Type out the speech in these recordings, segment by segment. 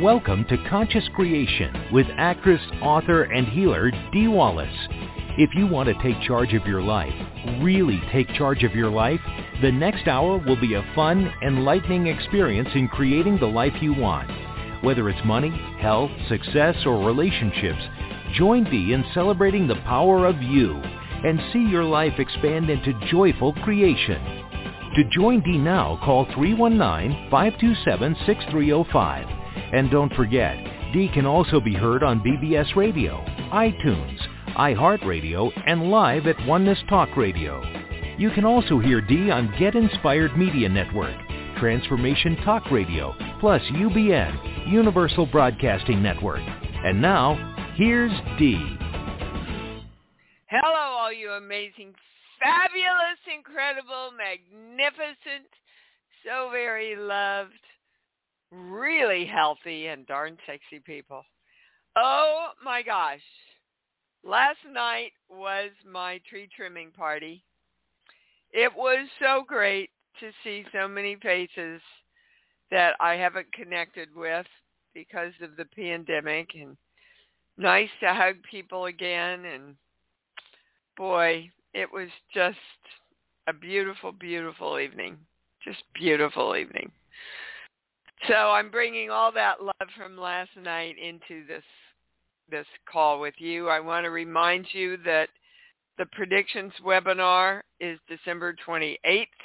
Welcome to Conscious Creation with actress, author, and healer Dee Wallace. If you want to take charge of your life, really take charge of your life, the next hour will be a fun, enlightening experience in creating the life you want. Whether it's money, health, success, or relationships, join Dee in celebrating the power of you and see your life expand into joyful creation. To join Dee now, call 319-527-6305. And don't forget, Dee can also be heard on BBS Radio, iTunes, iHeartRadio, and live at Oneness Talk Radio. You can also hear Dee on Get Inspired Media Network, Transformation Talk Radio, plus UBN, Universal Broadcasting Network. And now, here's Dee. Hello, all you amazing, fabulous, incredible, magnificent, so very loved, really healthy, and darn sexy people. Oh my gosh. Last night was my tree trimming party. It was so great to see so many faces that I haven't connected with because of the pandemic, and nice to hug people again. And boy, it was just a beautiful, beautiful evening. Just beautiful evening. So I'm bringing all that love from last night into this call with you. I want to remind you that the predictions webinar is December 28th.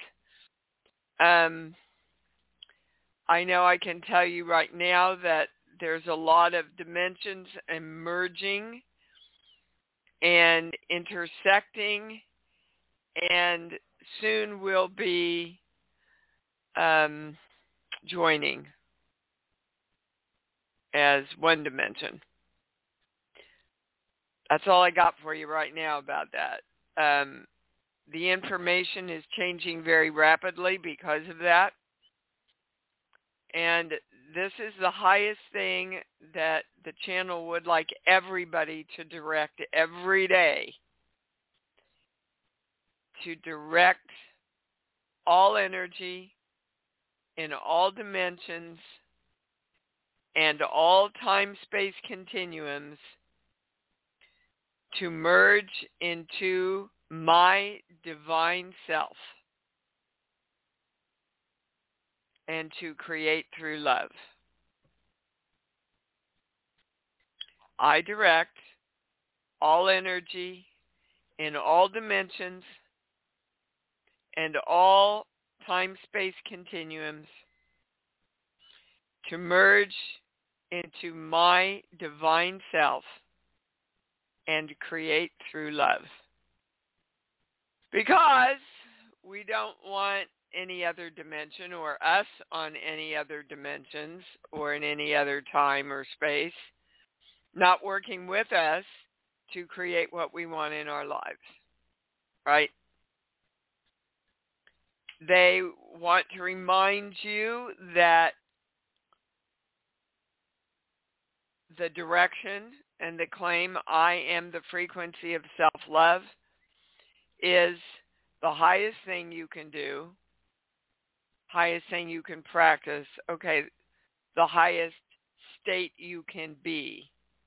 I know I can tell you right now that there's a lot of dimensions emerging and intersecting, and soon we'll be joining as one dimension. That's all I got for you right now about that. The information is changing very rapidly because of that. And this is the highest thing that the channel would like everybody to direct every day. To direct all energy in all dimensions and all time-space continuums to merge into my divine self and to create through love. I direct all energy in all dimensions and all time-space continuums to merge into my divine self and create through love. Because we don't want any other dimension or us on any other dimensions or in any other time or space not working with us to create what we want in our lives, right? They want to remind you that the direction and the claim, I am the frequency of self-love, is the highest thing you can do, highest thing you can practice, okay, the highest state you can be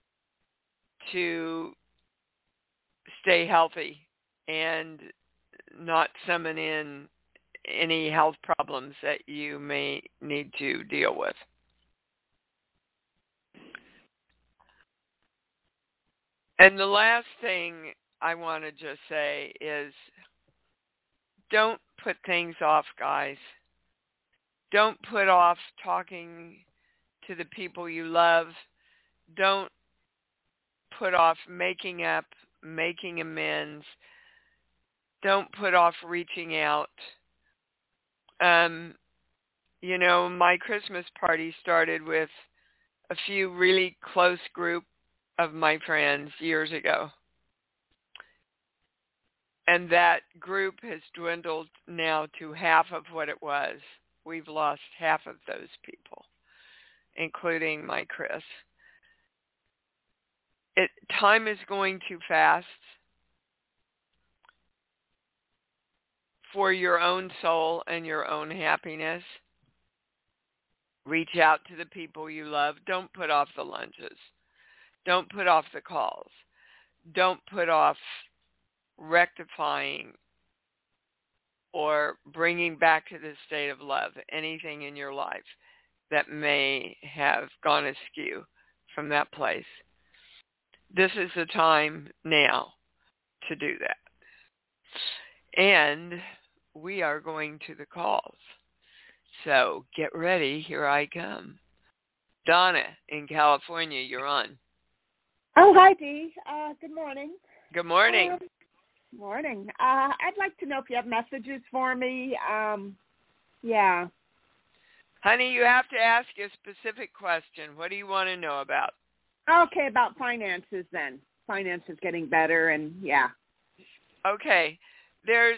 to stay healthy and not summon in any health problems that you may need to deal with. And the last thing I want to just say is don't put things off, guys. Don't put off talking to the people you love. Don't put off making up, making amends. Don't put off reaching out. You know, my Christmas party started with a few really close group of my friends years ago. And that group has dwindled now to half of what it was. We've lost half of those people, including my Chris. Time is going too fast for your own soul and your own happiness. Reach out to the people you love. Don't put off the lunches. Don't put off the calls. Don't put off rectifying or bringing back to the state of love anything in your life that may have gone askew from that place. This is the time now to do that. And we are going to the calls. So get ready. Here I come. Donna in California, you're on. Oh, hi, Dee. Good morning. Good morning. Morning. I'd like to know if you have messages for me. Yeah. Honey, you have to ask a specific question. What do you want to know about? Okay, about finances then. Finances getting better and yeah. Okay. There's,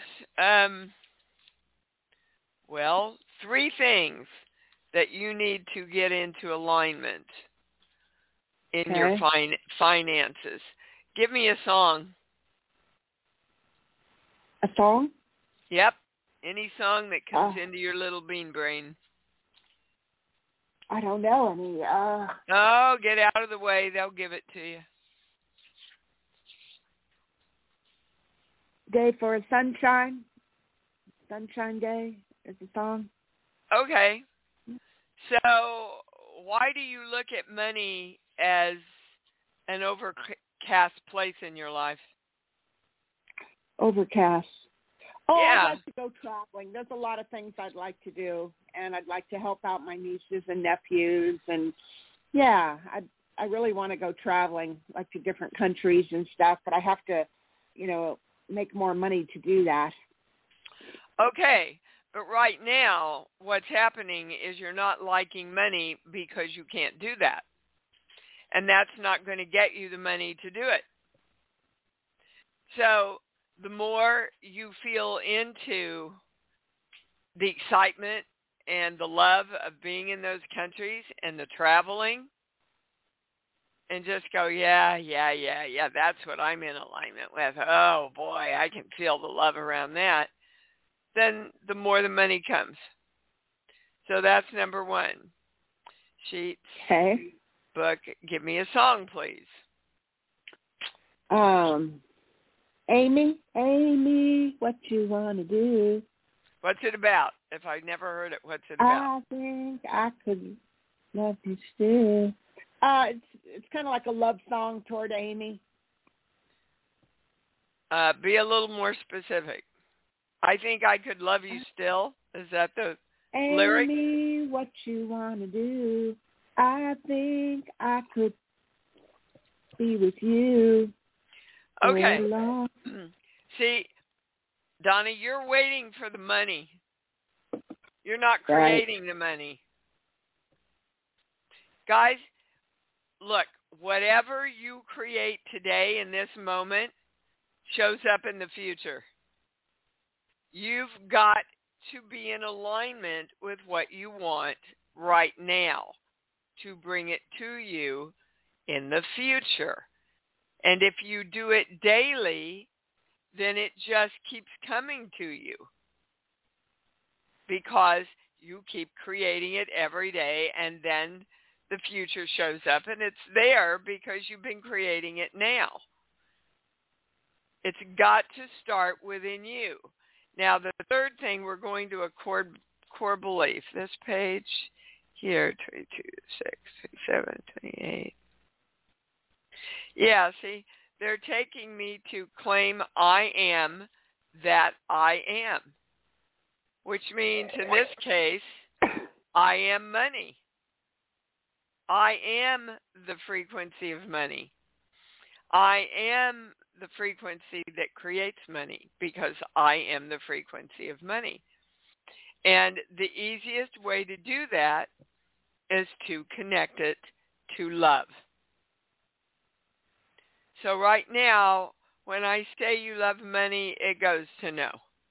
three things that you need to get into alignment in your finances. Give me a song. A song? Yep. Any song that comes into your little bean brain. I don't know any. Oh, get out of the way. They'll give it to you. Day for a Sunshine. Sunshine Day is the song. Okay. So why do you look at money as an overcast place in your life? Overcast. Oh, yeah. I'd like to go traveling. There's a lot of things I'd like to do, and I'd like to help out my nieces and nephews, and yeah, I really want to go traveling, like to different countries and stuff, but I have to, make more money to do that. Okay, but right now, what's happening is you're not liking money because you can't do that, and that's not going to get you the money to do it. So the more you feel into the excitement and the love of being in those countries and the traveling, and just go, yeah, that's what I'm in alignment with. Oh, boy, I can feel the love around that. Then the more the money comes. So that's number one. Sheets, book, give me a song, please. Amy, what you want to do? What's it about? If I've never heard it, what's it about? I think I could love you still. It's kind of like a love song toward Amy. Be a little more specific. I think I could love you still. Is that the lyric? Amy, what you want to do? I think I could be with you. Okay. See, Donna, you're waiting for the money. You're not creating the money. Guys, look, whatever you create today in this moment shows up in the future. You've got to be in alignment with what you want right now to bring it to you in the future. And if you do it daily, then it just keeps coming to you because you keep creating it every day, and then the future shows up, and it's there because you've been creating it now. It's got to start within you. Now, the third thing, we're going to a core belief. This page here, 22, 6, 27, 28. Yeah, see, they're taking me to claim I am that I am, which means in this case, I am money. I am the frequency of money. I am the frequency that creates money because I am the frequency of money. And the easiest way to do that is to connect it to love. So right now, when I say you love money, it goes to no.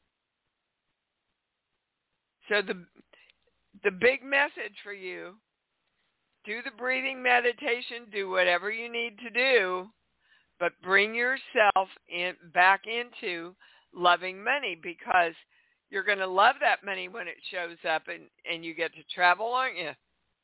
So the big message for you, do the breathing meditation, do whatever you need to do, but bring yourself back into loving money, because you're going to love that money when it shows up and you get to travel, aren't you?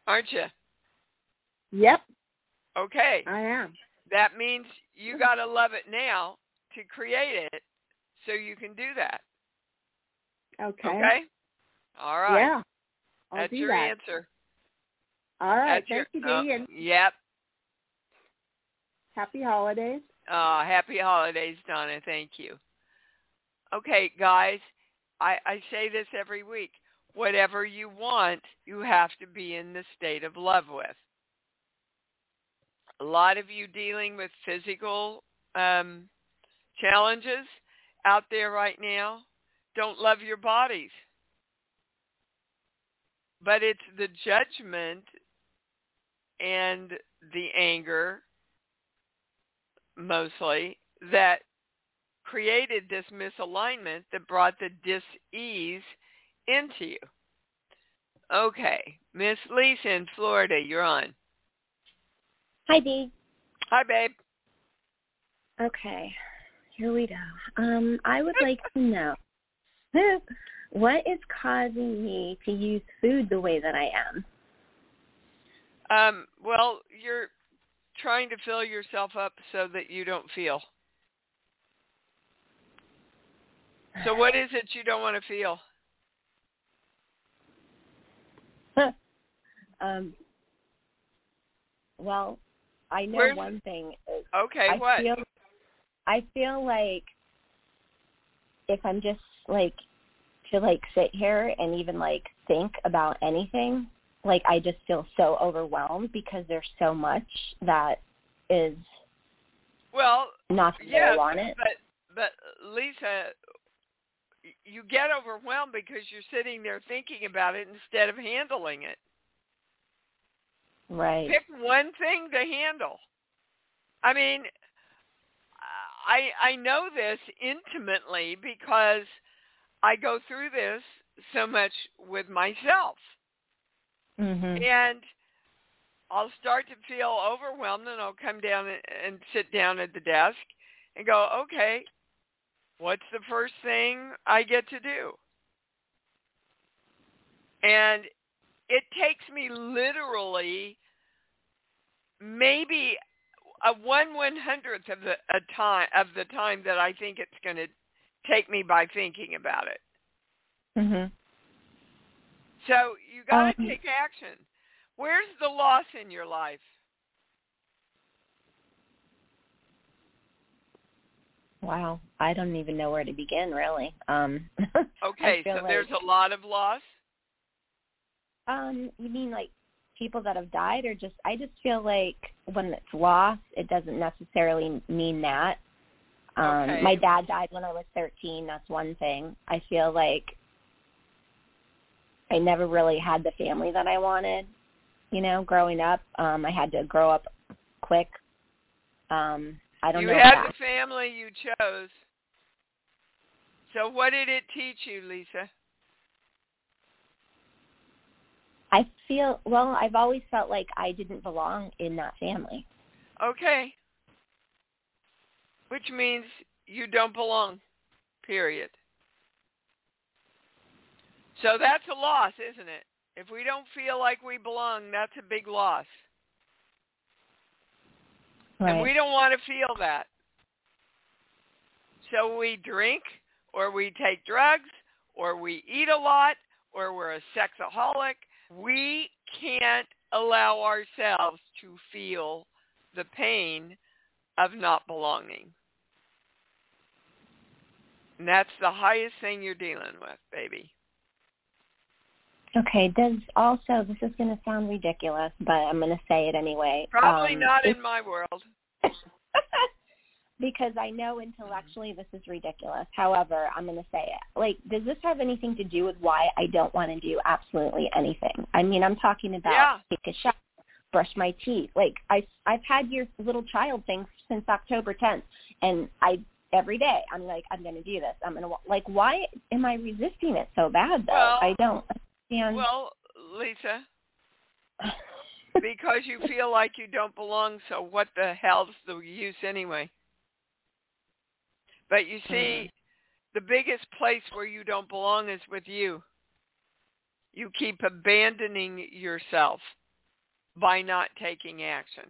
aren't you? Yep, Okay. I am. That means you got to love it now to create it so you can do that. Okay. Okay? All right. Yeah. I'll That's do your that. answer. All right. That's Thank you, Dee, and yep. happy holidays. Happy holidays, Donna. Thank you. Okay, guys, I say this every week. Whatever you want, you have to be in the state of love with. A lot of you dealing with physical challenges out there right now don't love your bodies. But it's the judgment and the anger, mostly, that created this misalignment that brought the dis-ease into you. Okay, Miss Lisa in Florida, you're on. Hi, Dee. Hi, babe. Okay, here we go. I would like to know what is causing me to use food the way that I am. Well, you're trying to fill yourself up so that you don't feel. So what is it you don't want to feel? Well, I know one thing. Okay, what? I feel like if I'm just like to like sit here and even like think about anything, like I just feel so overwhelmed because there's so much that is not the way I want it. But Lisa, you get overwhelmed because you're sitting there thinking about it instead of handling it. Right. Pick one thing to handle. I mean, I know this intimately because I go through this so much with myself. Mm-hmm. And I'll start to feel overwhelmed, and I'll come down and sit down at the desk and go, okay, what's the first thing I get to do? And it takes me literally maybe a 1/100th of the time that I think it's going to take me by thinking about it. Mhm. So you got to take action. Where's the loss in your life? Wow, I don't even know where to begin, really. Okay, so there's a lot of loss. You mean like people that have died, or just? I just feel like when it's loss, it doesn't necessarily mean that. Okay. My dad died when I was 13. That's one thing. I feel like I never really had the family that I wanted. You know, growing up, I had to grow up quick. I don't know. You had the family you chose. So what did it teach you, Lisa? I feel, well, I've always felt like I didn't belong in that family. Okay. Which means you don't belong, period. So that's a loss, isn't it? If we don't feel like we belong, that's a big loss. Right. And we don't want to feel that. So we drink, or we take drugs, or we eat a lot, or we're a sexaholic. We can't allow ourselves to feel the pain of not belonging. And that's the highest thing you're dealing with, baby. Okay, this is going to sound ridiculous, but I'm going to say it anyway. Probably not in my world. Because I know intellectually this is ridiculous. However, I'm going to say it. Like, does this have anything to do with why I don't want to do absolutely anything? I mean, I'm talking about take a shower, brush my teeth. Like, I've had your little child thing since October 10th, and every day I'm like, I'm going to do this. I'm going to, like, why am I resisting it so bad, though? Well, I don't understand. Well, Lisa, because you feel like you don't belong, so what the hell's the use anyway? But you see, the biggest place where you don't belong is with you. You keep abandoning yourself. by not taking action.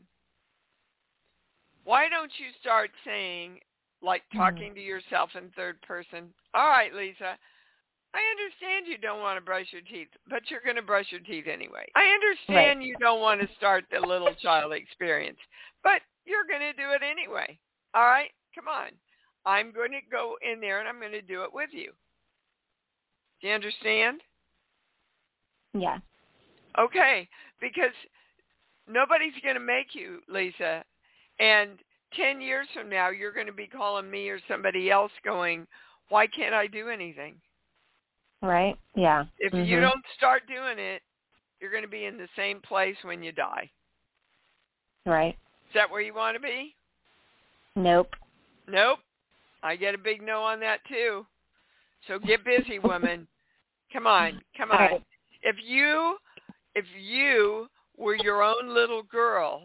Why don't you start saying, like talking to yourself in third person, all right, Lisa, I understand you don't want to brush your teeth, but you're going to brush your teeth anyway. I understand you don't want to start the little child experience, but you're going to do it anyway. All right, come on. I'm going to go in there and I'm going to do it with you. Do you understand? Yeah. Okay, because nobody's going to make you, Lisa. And 10 years from now, you're going to be calling me or somebody else going, why can't I do anything? Right, yeah. If you don't start doing it, you're going to be in the same place when you die. Right. Is that where you want to be? Nope. Nope. I get a big no on that too. So get busy, woman. Come on. Right. If you were your own little girl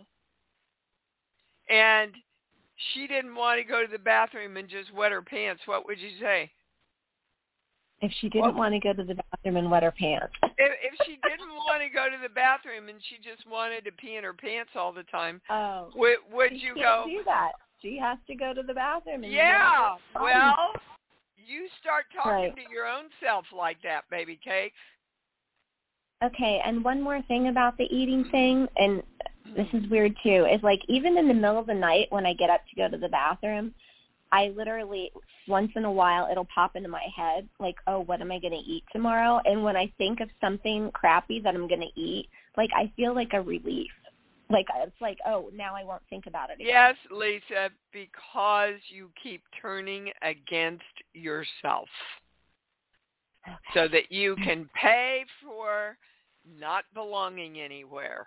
and she didn't want to go to the bathroom and just wet her pants, what would you say? If she didn't want to go to the bathroom and wet her pants. If she didn't want to go to the bathroom and she just wanted to pee in her pants all the time, would you go? She can't do that. She has to go to the bathroom. And well, you start talking to your own self like that, baby cakes. Okay, and one more thing about the eating thing, and this is weird too, is like even in the middle of the night when I get up to go to the bathroom, I literally, once in a while, it'll pop into my head, like, oh, what am I going to eat tomorrow? And when I think of something crappy that I'm going to eat, like, I feel like a relief. Like, it's like, oh, now I won't think about it again. Yes, Lisa, because you keep turning against yourself. Okay. So that you can pay for not belonging anywhere.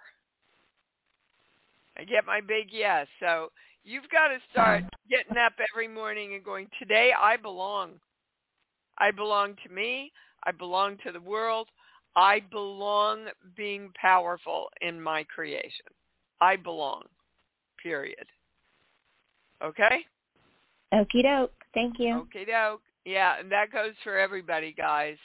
I get my big yes. So you've got to start getting up every morning and going, today I belong. I belong to me. I belong to the world. I belong being powerful in my creation. I belong, period. Okay? Okie doke. Thank you. Okie doke. Yeah, and that goes for everybody, guys.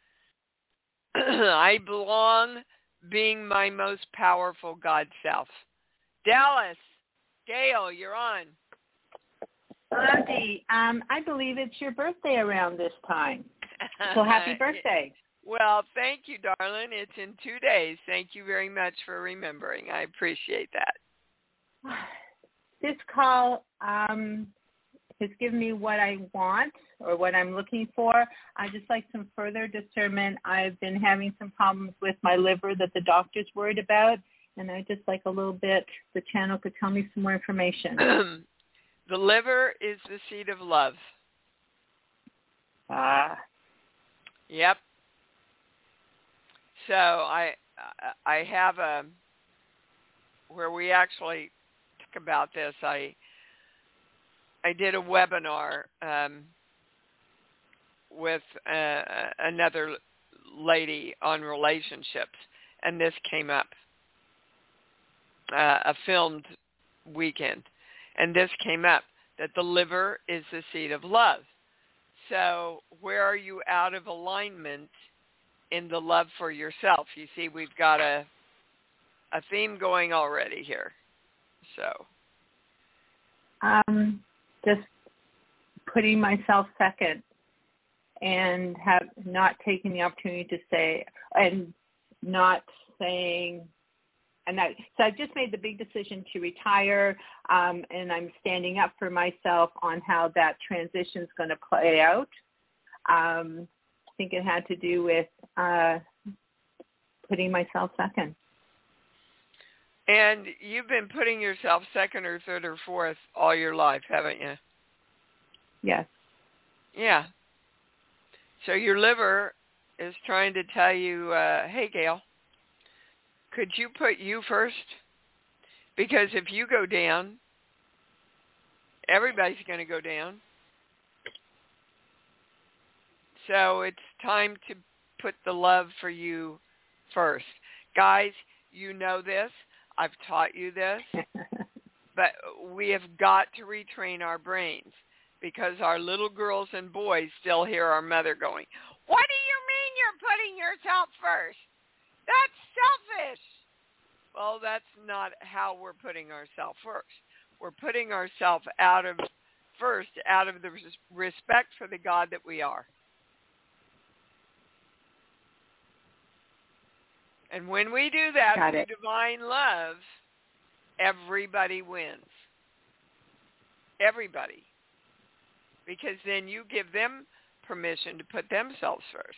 I belong being my most powerful God self. Dallas, Gail, you're on. Hello, Dee. I believe it's your birthday around this time. So happy birthday. Well, thank you, darling. It's in 2 days. Thank you very much for remembering. I appreciate that. This call has given me what I want or what I'm looking for. I just like some further discernment. I've been having some problems with my liver that the doctor's worried about, and I just like a little bit, the channel could tell me some more information. The liver is the seat of love. Yep. So I have where we actually talk about this. I did a webinar with another lady on relationships, and this came up, a filmed weekend, and this came up, that the liver is the seat of love. So where are you out of alignment in the love for yourself? You see, we've got a theme going already here. So just putting myself second and have not taken the opportunity to say, and not saying, and that, so I've just made the big decision to retire, and I'm standing up for myself on how that transition is going to play out. I think it had to do with putting myself second. And you've been putting yourself second or third or fourth all your life, haven't you? Yes. Yeah. So your liver is trying to tell you, hey, Gail, could you put you first? Because if you go down, everybody's going to go down. So it's time to put the love for you first. Guys, you know this. I've taught you this. But we have got to retrain our brains, because our little girls and boys still hear our mother going, what do you mean you're putting yourself first? That's selfish. Well, that's not how we're putting ourselves first. We're putting ourselves first out of the respect for the God that we are. And when we do that through divine love, everybody wins. Everybody. Because then you give them permission to put themselves first.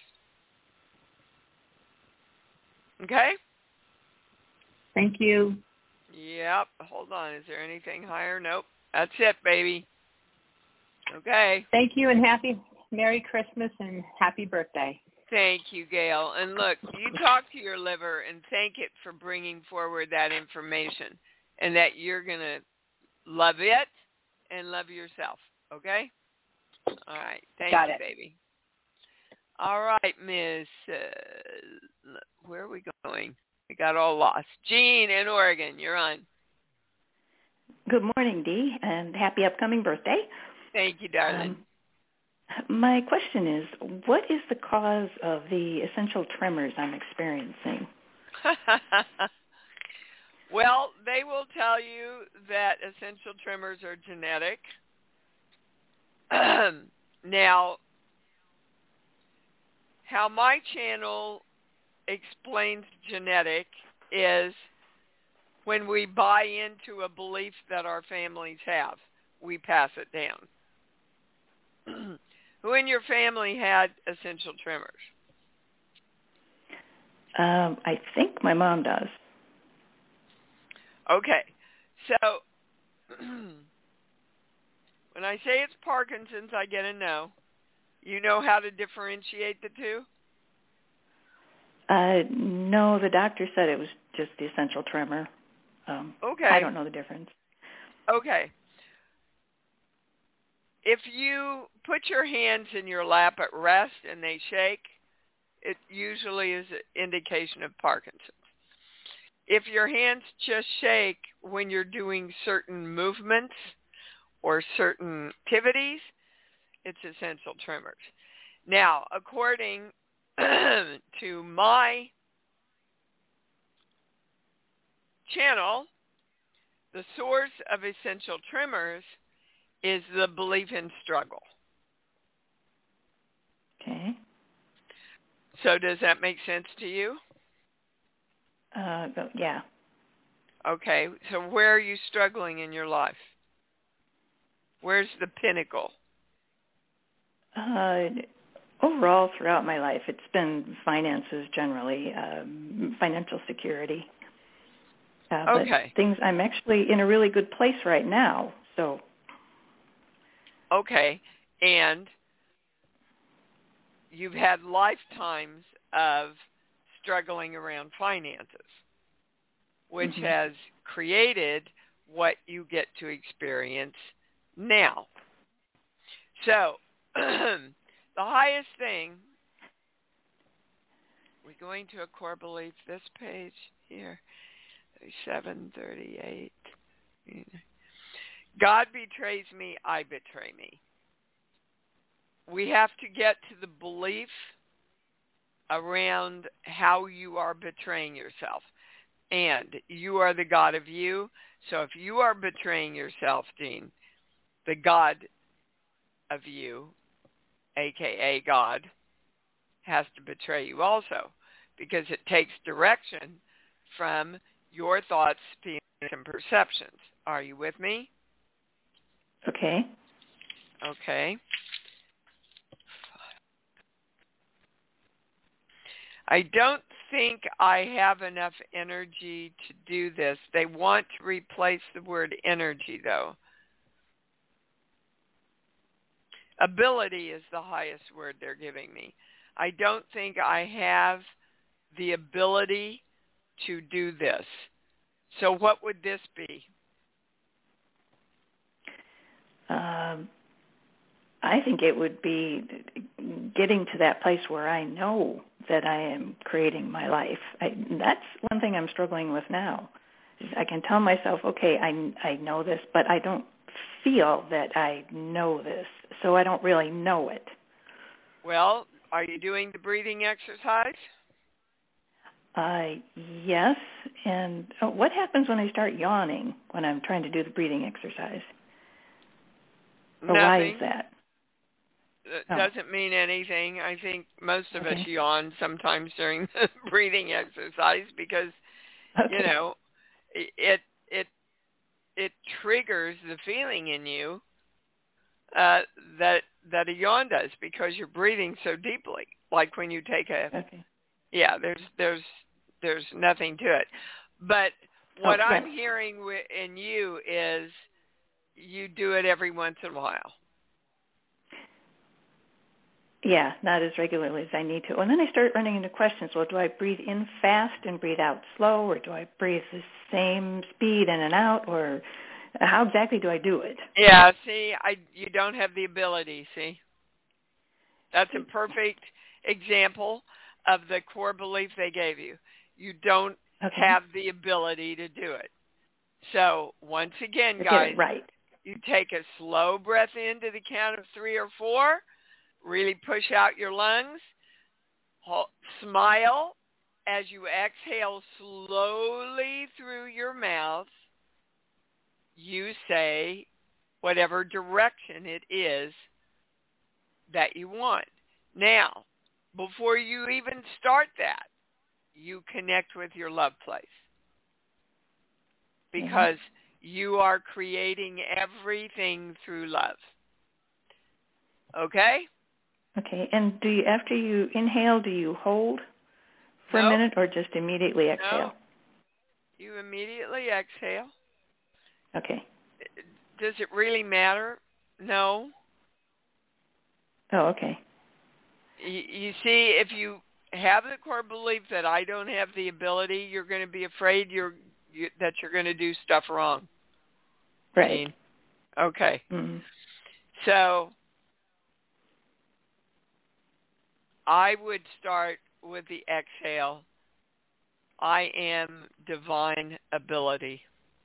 Okay? Thank you. Yep. Hold on. Is there anything higher? Nope. That's it, baby. Okay. Thank you, and Merry Christmas and happy birthday. Thank you, Gail. And look, you talk to your liver and thank it for bringing forward that information, and that you're going to love it and love yourself. Okay? All right. Thank you, baby. All right, Miss. Where are we going? I got all lost. Jean in Oregon, you're on. Good morning, Dee, and happy upcoming birthday. Thank you, darling. My question is, what is the cause of the essential tremors I'm experiencing? Well, they will tell you that essential tremors are genetic. Now, how my channel explains genetic is when we buy into a belief that our families have, we pass it down. Who in your family had essential tremors? I think my mom does. Okay. So, when I say it's Parkinson's, I get a no. You know how to differentiate the two? No, the doctor said it was just the essential tremor. Okay. I don't know the difference. Okay. If you put your hands in your lap at rest and they shake, it usually is an indication of Parkinson's. If your hands just shake when you're doing certain movements or certain activities, it's essential tremors. Now, according to my channel, the source of essential tremors is the belief in struggle. Okay. So does that make sense to you? Yeah. Okay, so where are you struggling in your life? Where's the pinnacle? Overall, throughout my life, it's been finances generally, financial security. Okay. But things, I'm actually in a really good place right now, so. Okay, and you've had lifetimes of struggling around finances, which has created what you get to experience now. So, the highest thing, we're going to a core belief, this page here, 738. God betrays me, I betray me. We have to get to the belief around how you are betraying yourself. And you are the God of you. So if you are betraying yourself, Dean, the God of you, a.k.a. God, has to betray you also, because it takes direction from your thoughts, feelings, and perceptions. Are you with me? Okay. Okay. I don't think I have enough energy to do this. They want to replace the word energy, though. Ability is the highest word they're giving me. I don't think I have the ability to do this. So what would this be? I think it would be getting to that place where I know that I am creating my life. That's one thing I'm struggling with now. I can tell myself, okay, I know this, but I don't feel that I know this, so I don't really know it. Well, are you doing the breathing exercise? Yes. And what happens when I start yawning when I'm trying to do the breathing exercise? Or why is that? It doesn't mean anything. I think most of us yawn sometimes during the breathing exercise because, you know, it triggers the feeling in you that a yawn does because you're breathing so deeply. Like when you take yeah, there's nothing to it. But what I'm hearing in you is you do it every once in a while. Yeah, not as regularly as I need to. And then I start running into questions. Well, do I breathe in fast and breathe out slow, or do I breathe the same speed in and out, or how exactly do I do it? Yeah, see, you don't have the ability, see? That's a perfect example of the core belief they gave you. You don't have the ability to do it. So, once again, guys, you take a slow breath in to the count of 3 or 4. Really push out your lungs. Smile as you exhale slowly through your mouth. You say whatever direction it is that you want. Now, before you even start that, you connect with your love place. Because you are creating everything through love. Okay? Okay, and after you inhale, do you hold for a minute or just immediately exhale? No. You immediately exhale. Okay. Does it really matter? No. Oh, okay. You see, if you have the core belief that I don't have the ability, you're going to be afraid that you're going to do stuff wrong. Right. Okay. Mm-hmm. So I would start with the exhale. I am divine ability.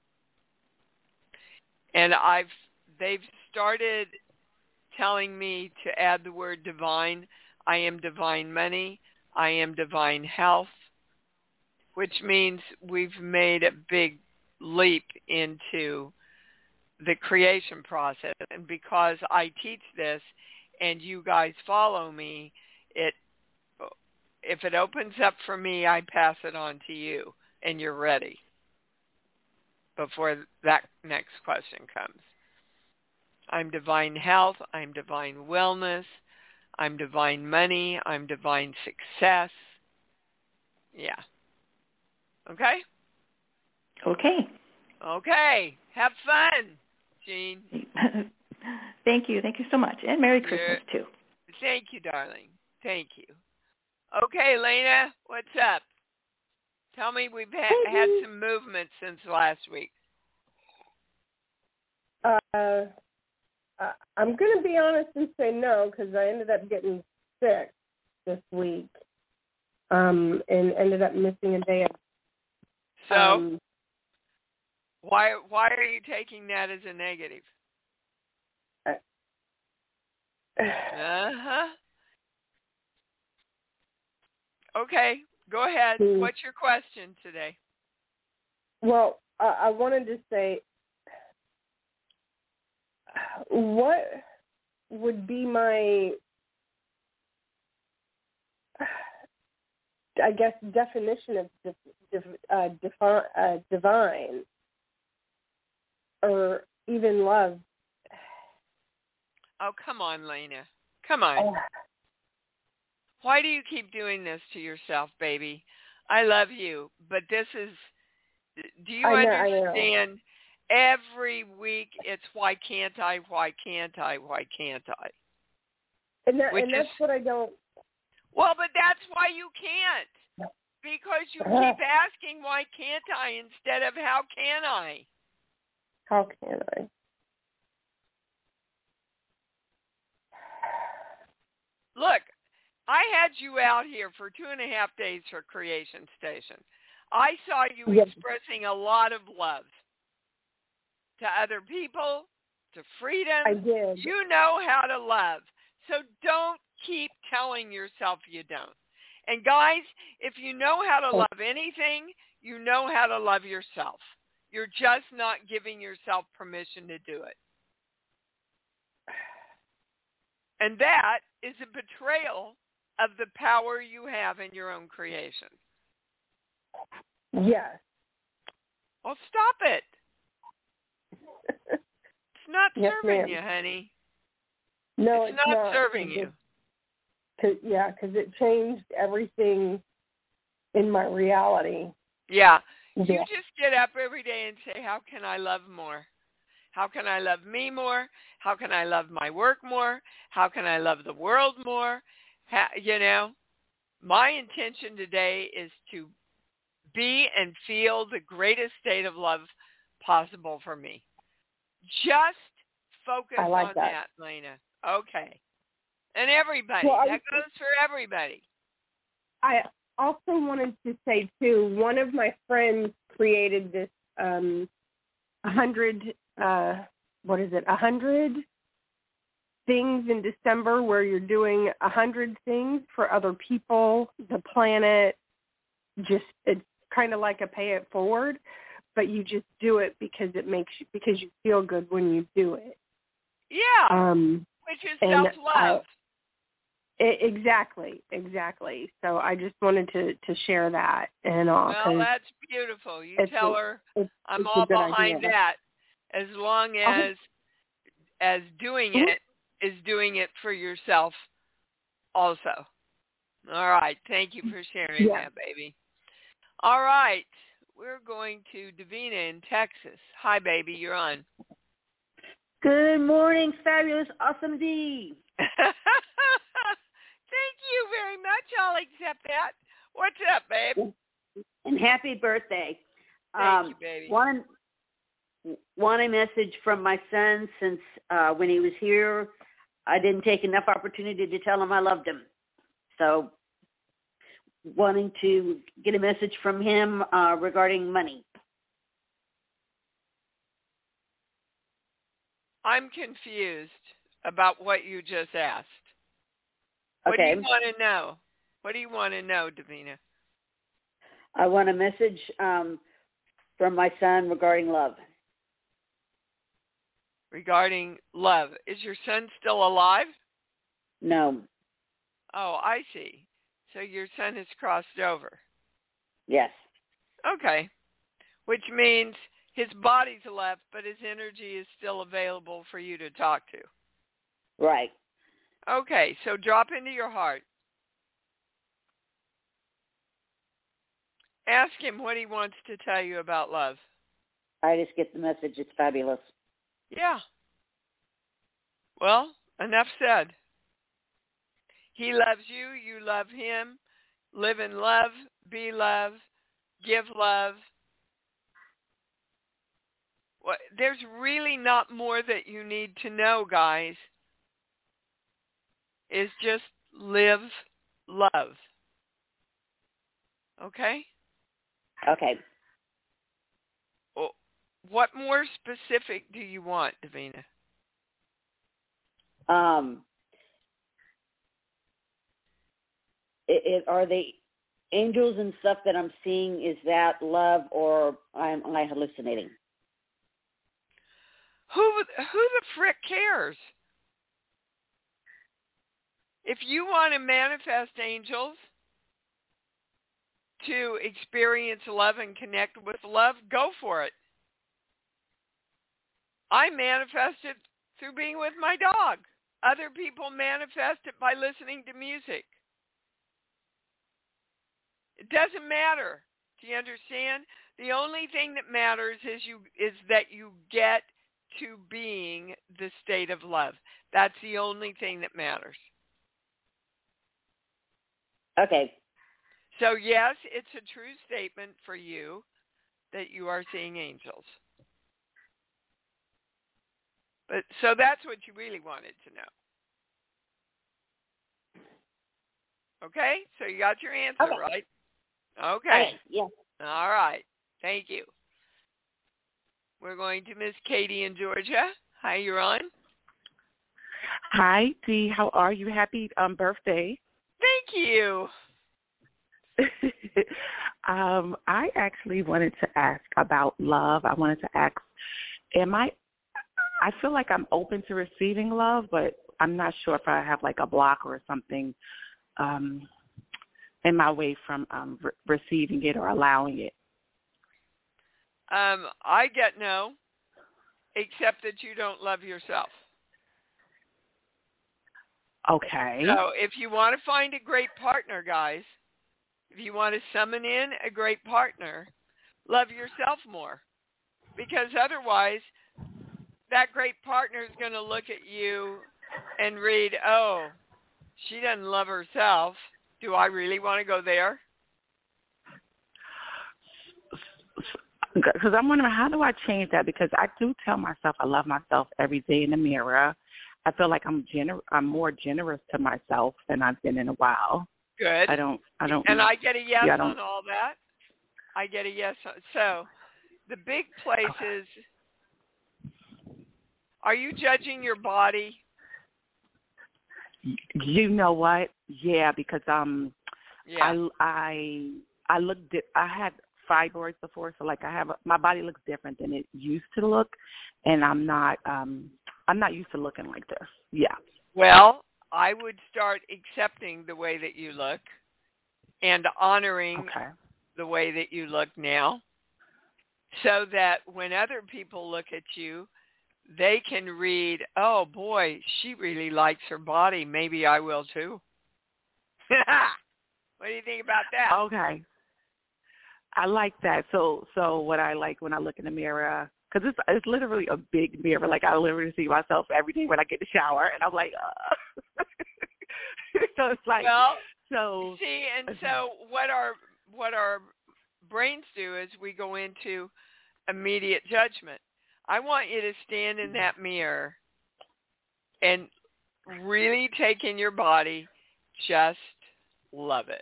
And they've started telling me to add the word divine. I am divine money. I am divine health, which means we've made a big leap into the creation process. And because I teach this and you guys follow me, if it opens up for me, I pass it on to you, and you're ready before that next question comes. I'm divine health. I'm divine wellness. I'm divine money. I'm divine success. Yeah. Okay? Okay. Okay. Have fun, Jean. Thank you. Thank you so much. And Merry Christmas, too. Thank you, darling. Thank you. Okay, Lena, what's up? Tell me we've had some movement since last week. I'm going to be honest and say no, because I ended up getting sick this week and ended up missing a day. So, why are you taking that as a negative? Okay, go ahead. What's your question today? Well, I wanted to say, what would be my, I guess, definition of divine, or even love? Oh, come on, Lena. Come on. Why do you keep doing this to yourself, baby? I love you, but this is, do you understand? Every week it's why can't I, why can't I, why can't I? And that's what I don't. Well, but that's why you can't. Because you keep asking why can't I instead of how can I? How can I? Look, I had you out here for 2.5 days for Creation Station. I saw you expressing a lot of love to other people, to freedom. I did. You know how to love. So don't keep telling yourself you don't. And guys, if you know how to love anything, you know how to love yourself. You're just not giving yourself permission to do it. And that is a betrayal of the power you have in your own creation. Yes. Well, stop it. It's not serving ma'am. you, honey. No, it's not serving you. Because it changed everything in my reality. Yeah. You just get up every day and say, how can I love more? How can I love me more? How can I love my work more? How can I love the world more? My intention today is to be and feel the greatest state of love possible for me. Just focus on that, Lena. Okay. And everybody. That goes for everybody. I also wanted to say, too, one of my friends created this 100 things in December where you're doing 100 things for other people, the planet. Just it's kind of like a pay it forward, but you just do it because you feel good when you do it. Yeah. Which is self-love. Exactly. So I just wanted to share that and all. Well, that's beautiful. You tell her I'm all behind that. As long as doing it is doing it for yourself also. All right. Thank you for sharing that, baby. All right. We're going to Davina in Texas. Hi, baby. You're on. Good morning, fabulous, awesome D. Thank you very much. I'll accept that. What's up, babe? And happy birthday. Thank you, baby. Want a message from my son since when he was here, I didn't take enough opportunity to tell him I loved him. So wanting to get a message from him regarding money. I'm confused about what you just asked. What do you want to know? What do you want to know, Davina? I want a message from my son regarding love. Regarding love. Is your son still alive? No. Oh, I see. So your son has crossed over. Yes. Okay. Which means his body's left, but his energy is still available for you to talk to. Right. Okay, so drop into your heart. Ask him what he wants to tell you about love. I just get the message. It's fabulous. Yeah. Well, enough said. He loves you. You love him. Live in love. Be love. Give love. Well, there's really not more that you need to know, guys. Is just live love. Okay? Okay. Well, what more specific do you want, Davina? Are the angels and stuff that I'm seeing, is that love or am I hallucinating? Who the frick cares? If you want to manifest angels to experience love and connect with love, go for it. I manifest it through being with my dog. Other people manifest it by listening to music. It doesn't matter. Do you understand? The only thing that matters is that you get to being the state of love. That's the only thing that matters. Okay. So yes, it's a true statement for you that you are seeing angels. But so that's what you really wanted to know. Okay? So you got your answer, right? Okay. Yeah. All right. Thank you. We're going to Miss Katie in Georgia. Hi, you're on. Hi, Dee. How are you? Happy birthday. Thank you. I actually wanted to ask about love. I wanted to ask, I feel like I'm open to receiving love, but I'm not sure if I have like a block or something in my way from receiving it or allowing it. I get no, except that you don't love yourself. Okay. So if you want to find a great partner, guys, if you want to summon in a great partner, love yourself more. Because otherwise, that great partner is going to look at you and read, oh, she doesn't love herself. Do I really want to go there? Because I'm wondering, how do I change that? Because I do tell myself I love myself every day in the mirror. I feel like I'm more generous to myself than I've been in a while. Good. I don't. And I get a yes on all that. I get a yes. So the big place is, are you judging your body? You know what? Yeah, because yeah. I looked. I had fibroids before, so like my body looks different than it used to look, and I'm not used to looking like this. Yeah. Well, I would start accepting the way that you look and honoring the way that you look now, so that when other people look at you, they can read, oh boy, she really likes her body. Maybe I will too. What do you think about that? Okay. I like that. So what I like when I look in the mirror, because it's literally a big mirror. Like I literally see myself every day when I get in the shower, and I'm like, so it's like, well, so see, and so what our brains do is we go into immediate judgment. I want you to stand in that mirror and really take in your body, just love it.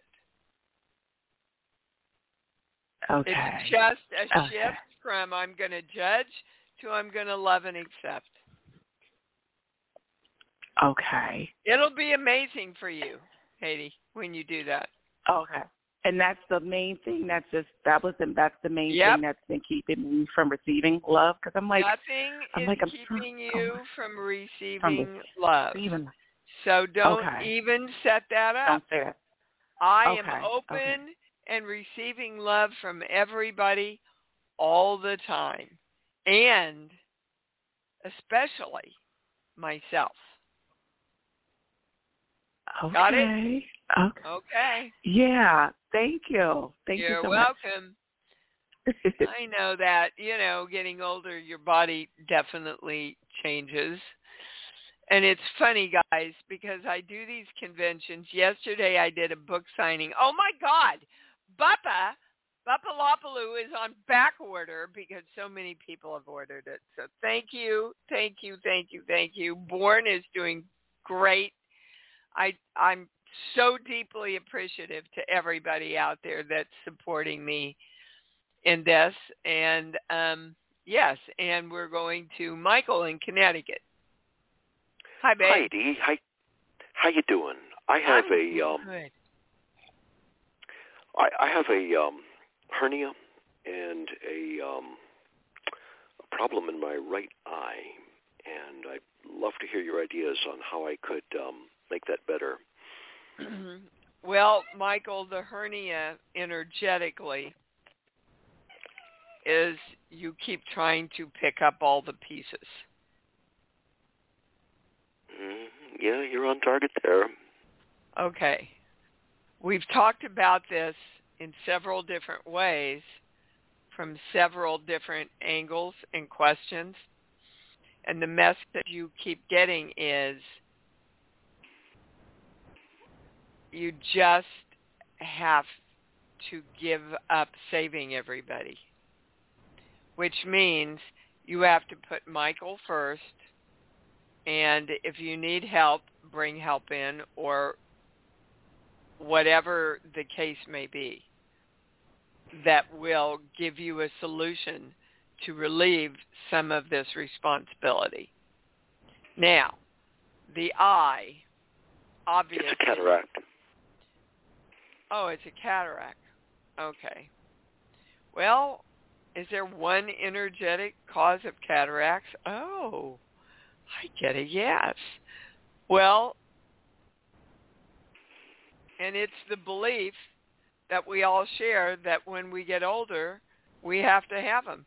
Okay. It's just a shift from I'm going to judge to I'm going to love and accept. Okay. It'll be amazing for you, Haiti, when you do that. Okay. And that's the main thing. That's the main thing that's been keeping me from receiving love. Because I'm like, nothing is keeping you from receiving love. So don't even set that up. Don't say it. I am open and receiving love from everybody all the time, and especially myself. Okay. Got it? Okay. Yeah. Thank you. You're so welcome. much. I know that, getting older, your body definitely changes. And it's funny, guys, because I do these conventions. Yesterday I did a book signing. Oh, my God. Bupalopoulou is on back order because so many people have ordered it. So thank you. Born is doing great. I'm so deeply appreciative to everybody out there that's supporting me in this. And, yes, and we're going to Michael in Connecticut. Hi, babe. Hi, Dee. How you doing? I have good. I have a hernia and a problem in my right eye, and I'd love to hear your ideas on how I could make that better. Well, Michael, the hernia energetically is you keep trying to pick up all the pieces. Yeah, you're on target there. Okay. We've talked about this in several different ways, from several different angles and questions. And the message that you keep getting is you just have to give up saving everybody, which means you have to put Michael first, and if you need help, bring help in, or whatever the case may be, that will give you a solution to relieve some of this responsibility. Now, the eye, obviously. It's a cataract. Oh, it's a cataract. Okay. Well, is there one energetic cause of cataracts? Oh, I get a yes. Well, and it's the belief that we all share that when we get older, we have to have them.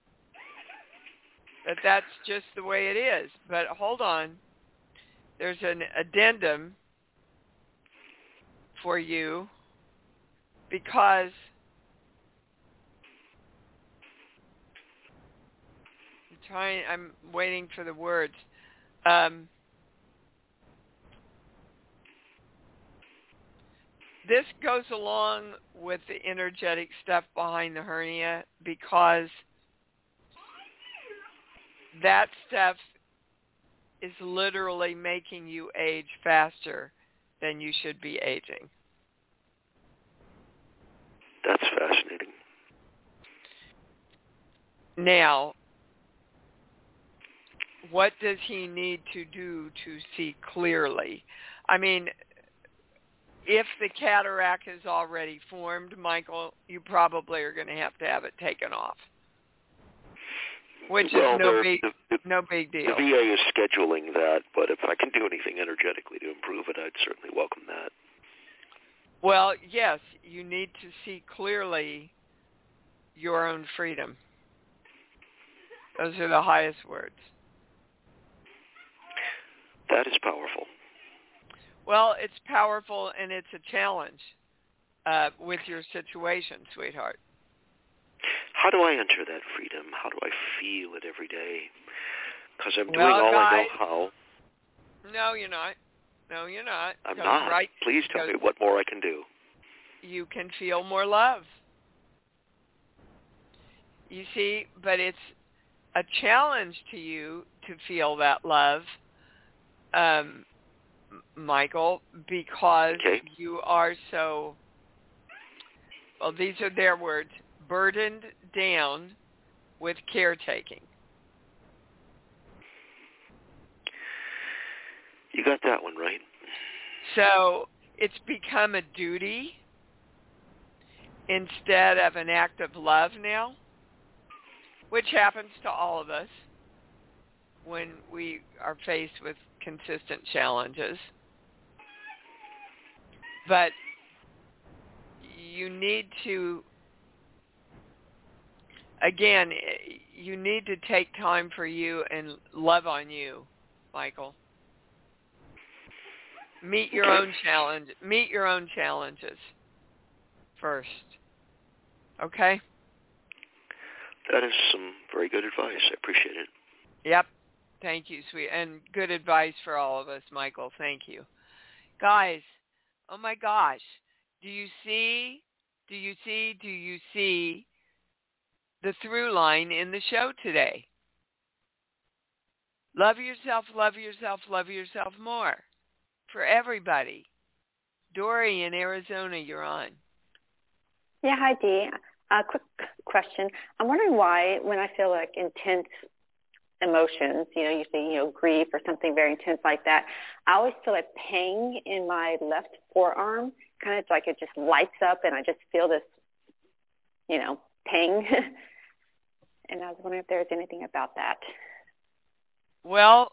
That's just the way it is. But hold on. There's an addendum for you because I'm waiting for the words. This goes along with the energetic stuff behind the hernia because that stuff is literally making you age faster than you should be aging. That's fascinating. Now, what does he need to do to see clearly? I mean, if the cataract is already formed, Michael, you probably are going to have it taken off, which is no big deal. The VA is scheduling that, but if I can do anything energetically to improve it, I'd certainly welcome that. Well, yes, you need to see clearly your own freedom. Those are the highest words. That is powerful. Well, it's powerful and it's a challenge with your situation, sweetheart. How do I enter that freedom? How do I feel it every day? Because I'm doing all I know how. No, you're not. No, you're not. I'm not. Right, please tell me what more I can do. You can feel more love. You see, but it's a challenge to you to feel that love, Michael, because you are so, well, these are their words, burdened down with caretaking. You got that one right. So it's become a duty instead of an act of love now, which happens to all of us when we are faced with consistent challenges. But you need to, again, you need to take time for you and love on you, Michael. Meet your own challenge. Meet your own challenges first. Okay? That is some very good advice. I appreciate it. Yep. Thank you, sweet. And good advice for all of us, Michael. Thank you. Guys, oh my gosh. Do you see the through line in the show today? Love yourself, love yourself, love yourself more. For everybody. Dory in Arizona, you're on. Yeah, hi, Dee. Quick question. I'm wondering why, when I feel like intense emotions, usually, grief or something very intense like that, I always feel a pang in my left forearm, kind of like it just lights up and I just feel this, pang. And I was wondering if there was anything about that. Well,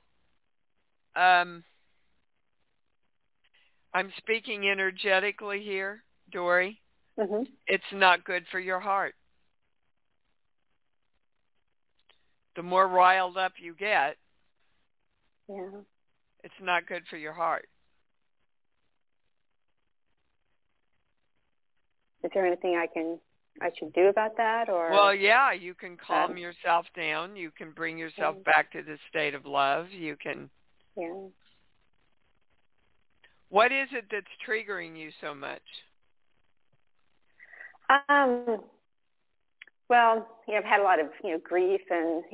I'm speaking energetically here, Dory. Mm-hmm. It's not good for your heart. The more riled up you get, it's not good for your heart. Is there anything I should do about that, or? Well, yeah, you can calm yourself down. You can bring yourself back to the state of love. You can. Yeah. What is it that's triggering you so much? Well, I've had a lot of, grief and,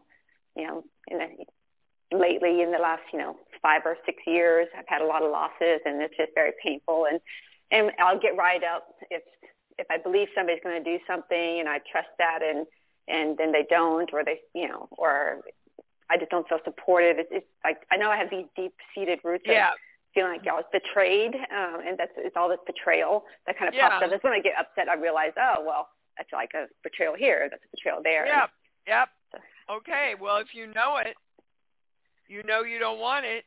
lately in the last, 5 or 6 years, I've had a lot of losses and it's just very painful. And I'll get riled up if I believe somebody's going to do something and I trust that and then they don't, or they, or I just don't feel supported. It's like, I know I have these deep-seated roots of feeling like I was betrayed, and it's all this betrayal that kind of pops up. That's when I get upset. I realize, oh, well, I feel like a betrayal here. That's a betrayal there. Yep. Okay. Well, if you know it, you know you don't want it.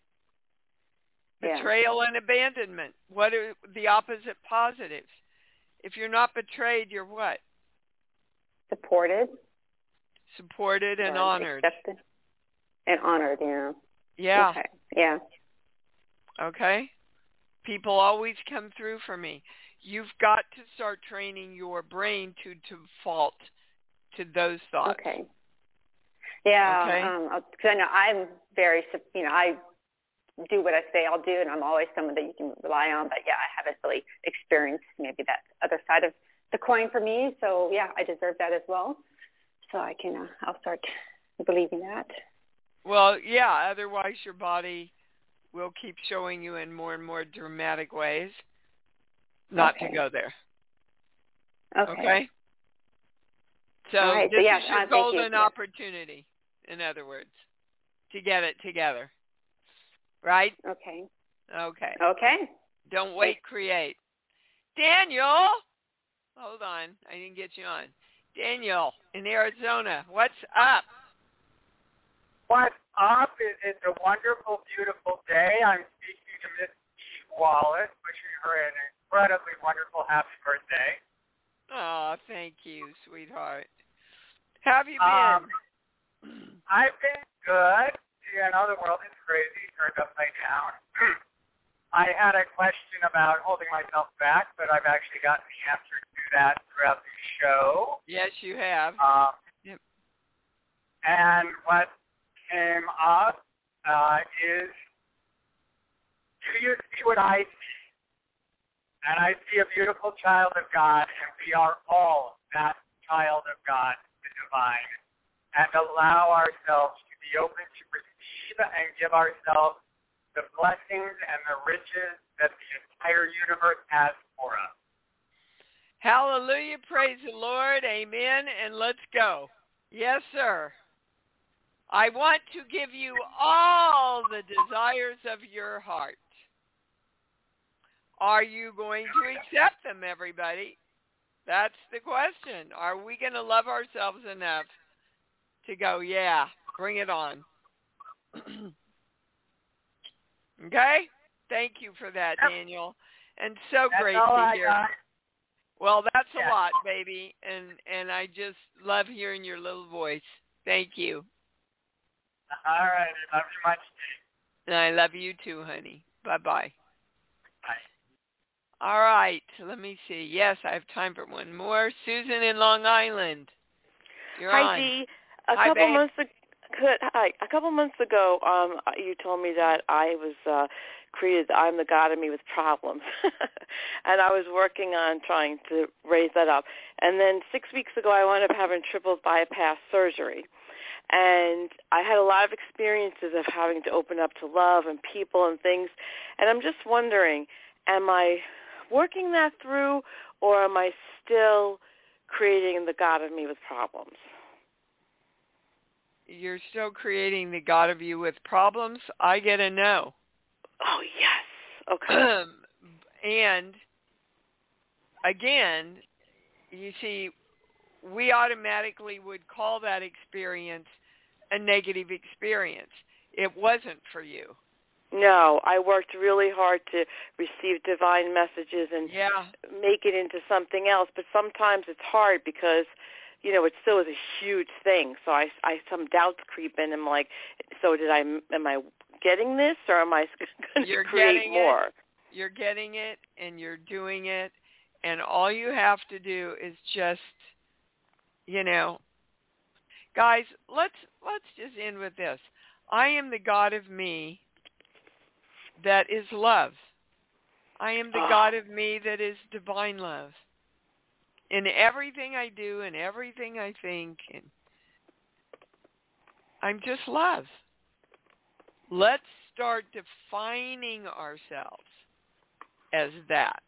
Betrayal and abandonment. What are the opposite positives? If you're not betrayed, you're what? Supported and honored. Accepted. And honored, Yeah. Okay. Yeah. Okay. People always come through for me. You've got to start training your brain to default to those thoughts. Okay. Yeah. Because I know I'm very, I do what I say I'll do, and I'm always someone that you can rely on. But I haven't really experienced maybe that other side of the coin for me. So I deserve that as well. So I'll start believing that. Well, otherwise your body will keep showing you in more and more dramatic ways not to go there. Okay? So right. this is your golden opportunity, in other words, to get it together. Right? Okay. Don't wait, create. Daniel! Hold on. I didn't get you on. Daniel in Arizona, what's up? What's up? It's a wonderful, beautiful day. I'm speaking to Miss Eve Wallace, wishing her an incredibly wonderful happy birthday. Oh, thank you, sweetheart. How have you been? I've been good. The world is crazy, turned upside down. I had a question about holding myself back, but I've actually gotten the answer to that throughout the show. Yes, you have. Yep. And what came up is, do you see what I see? And I see a beautiful child of God, and we are all that child of God, the divine, and allow ourselves to be open to receive and give ourselves the blessings and the riches that the entire universe has for us. Hallelujah, praise the Lord, amen, and let's go. Yes, sir. I want to give you all the desires of your heart. Are you going to accept them, everybody? That's the question. Are we going to love ourselves enough to go, bring it on? Okay? Thank you for that, Daniel. And so great to hear. Well, that's a lot, baby, and I just love hearing your little voice. Thank you. All right. I love you much, too. And I love you too, honey. Bye-bye. Bye. All right. Let me see. Yes, I have time for one more. Susan in Long Island. You're on. Hi, Dee. A couple months ago, you told me that I was I'm the God of me with problems. And I was working on trying to raise that up. And then 6 weeks ago, I wound up having triple bypass surgery. And I had a lot of experiences of having to open up to love and people and things. And I'm just wondering, am I working that through, or am I still creating the God of me with problems? You're still creating the God of you with problems? I get a no. Oh, yes. Okay. And, again, you see, we automatically would call that experience a negative experience. It wasn't for you. No, I worked really hard to receive divine messages and make it into something else, but sometimes it's hard because, it still is a huge thing. So I some doubts creep in. I'm like, so am I getting this, or am I going to create more? You're getting it, and you're doing it, and all you have to do is just, guys, let's just end with this. I am the God of me that is love. I am the God of me that is divine love. In everything I do and everything I think, and I'm just love. Let's start defining ourselves as that,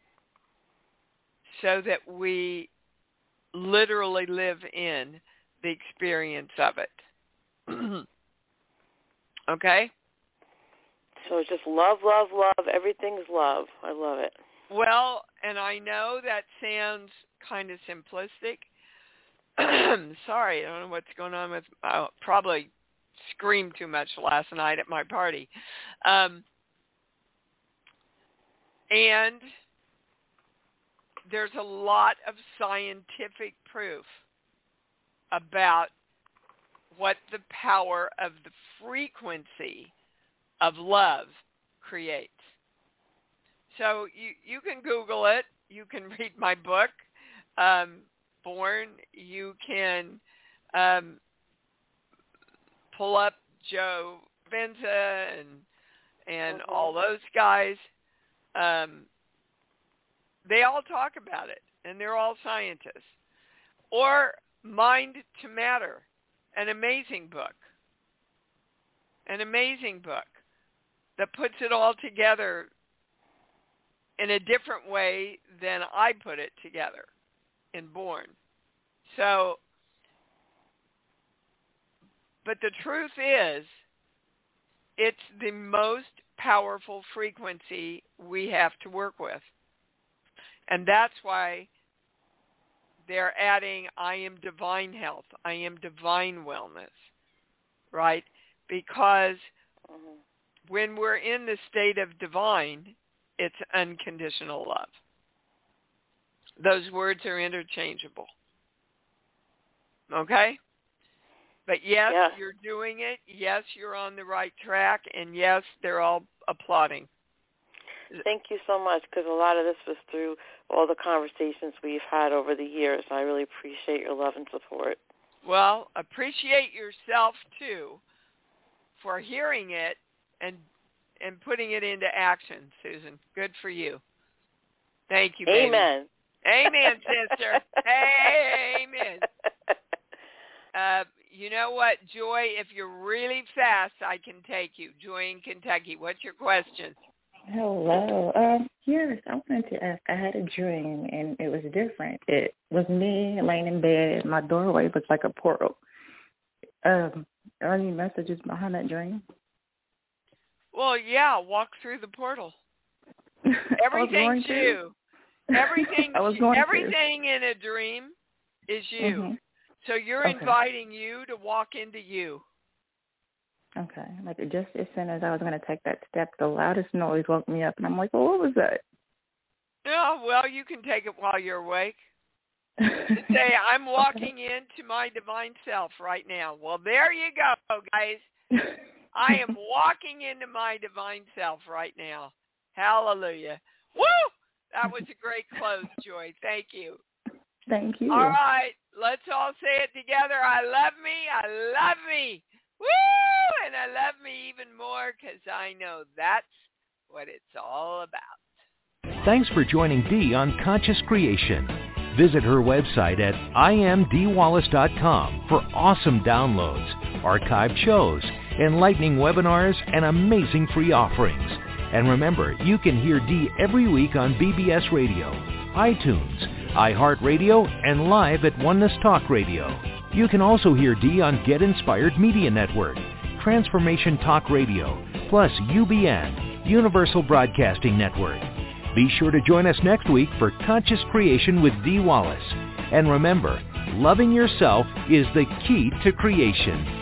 so that we literally live in the experience of it. Okay? So it's just love, love, love. Everything's love. I love it. Well, and I know that sounds kind of simplistic. Sorry, I don't know what's going on with. I probably screamed too much last night at my party. And there's a lot of scientific proof about what the power of the frequency of love creates. So you can Google it. You can read my book, Born. You can pull up Joe Benza and all those guys. They all talk about it, and they're all scientists. Or Mind to Matter, an amazing book. An amazing book that puts it all together in a different way than I put it together in Born. So, but the truth is, it's the most powerful frequency we have to work with. And that's why they're adding, I am divine health, I am divine wellness, right? Because when we're in the state of divine, it's unconditional love. Those words are interchangeable. Okay? But yes, you're doing it. Yes, you're on the right track. And yes, they're all applauding. Thank you so much, because a lot of this was through all the conversations we've had over the years. I really appreciate your love and support. Well, appreciate yourself, too, for hearing it and putting it into action, Susan. Good for you. Thank you, baby. Amen. Amen, sister. Amen. You know what, Joy? If you're really fast, I can take you. Joy in Kentucky. What's your question? Hello. Yes, I wanted to ask. I had a dream, and it was different. It was me laying in bed. My doorway looked like a portal. Are any messages behind that dream? Well, yeah, walk through the portal. Everything's you. Everything in a dream is you. Mm-hmm. So you're inviting you to walk into you. Okay. Like just as soon as I was going to take that step, the loudest noise woke me up, and I'm like, well, what was that? Oh, well, you can take it while you're awake. Say, I'm walking into my divine self right now. Well, there you go, guys. I am walking into my divine self right now. Hallelujah. Woo! That was a great close, Joy. Thank you. Thank you. All right. Let's all say it together. I love me. I love me. Woo! And I love me even more because I know that's what it's all about. Thanks for joining Dee on Conscious Creation. Visit her website at imdwallace.com for awesome downloads, archived shows, enlightening webinars, and amazing free offerings. And remember, you can hear Dee every week on BBS Radio, iTunes, iHeartRadio, and live at Oneness Talk Radio. You can also hear Dee on Get Inspired Media Network, Transformation Talk Radio, plus UBN, Universal Broadcasting Network. Be sure to join us next week for Conscious Creation with Dee Wallace. And remember, loving yourself is the key to creation.